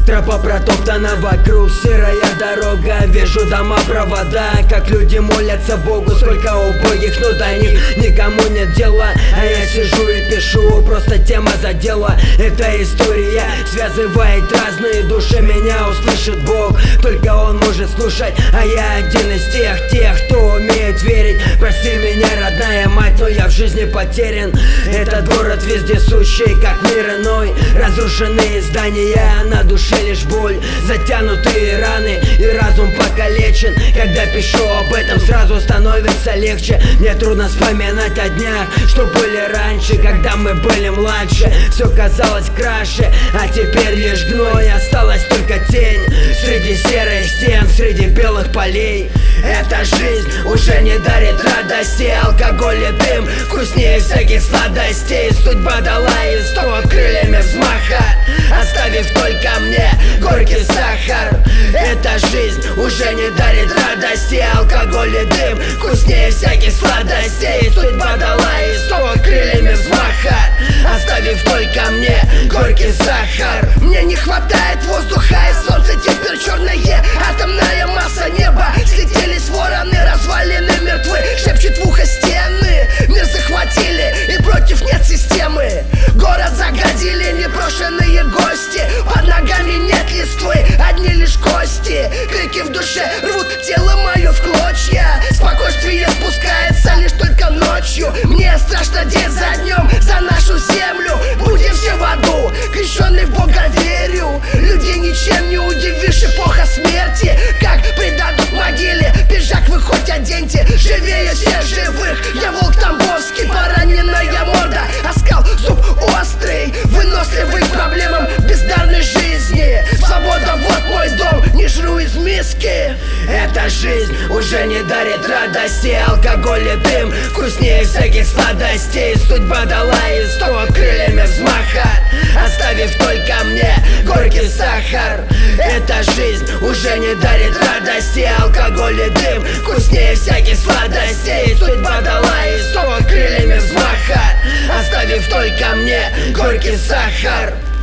Тропа протоптана вокруг, серая дорога. Вижу дома, провода, как люди молятся Богу. Сколько убогих, но до них никому нет дела. А я сижу и пишу, просто тема задела. Эта история связывает разные души. Меня услышит Бог, только Он может слушать. А я один из тех, кто умеет верить. Прости меня, родная мать, но я в жизни потерян. Этот город вездесущий, как мир иной. Разрушенные здания, на душе лишь боль, затянутые раны и разум покалечен. Когда пишу об этом, сразу становится легче. Мне трудно вспоминать о днях, что были раньше, когда мы были младше. Все казалось краше, а теперь лишь гной. Осталась только тень среди серых стен, среди белых полей. Эта жизнь уже не дарит радости. Алкоголь и дым вкуснее всяких сладостей. Судьба дала исток крыльями взмаха, оставив только мне горький сахар. Эта жизнь уже не дарит радости. Алкоголь и дым вкуснее всяких сладостей. Судьба дала исток крыльями взмаха, оставив только мне горький сахар. Мне не хватает воздуха и солнца, теперь черное атомная масса неба. Слетелись вороны, развалины мертвы, шепчут в ухо стены. Мир захватили и против нет системы. Город загадили непрошенные гости. Под ногами нет листвы, одни лишь кости. Крики в душе рвут тело мое в клочья. Спокойствие спускается лишь только ночью. Мне страшно день за днем за нашу землю. Будем все в аду, крещенный в Бога верю. Людей ничем не удивишь, эпоха смерти. Как предадут могиле, пиджак вы хоть оденьте. Живее всех живых, я волк Тамбовский. Пораненная морда, оскал, зуб острый, выносливый к проблемам бездарной жизни. Свобода, вот мой дом, не жру из миски. Эта жизнь уже не дарит радости. Алкоголь и дым вкуснее всяких сладостей. Судьба дала исток крыльями взмаха, оставив только мне горький сахар. Эта жизнь уже не дарит радости. Алкоголь и дым вкуснее всяких сладостей. Судьба дала исток крыльями взмаха, оставив только мне горький сахар.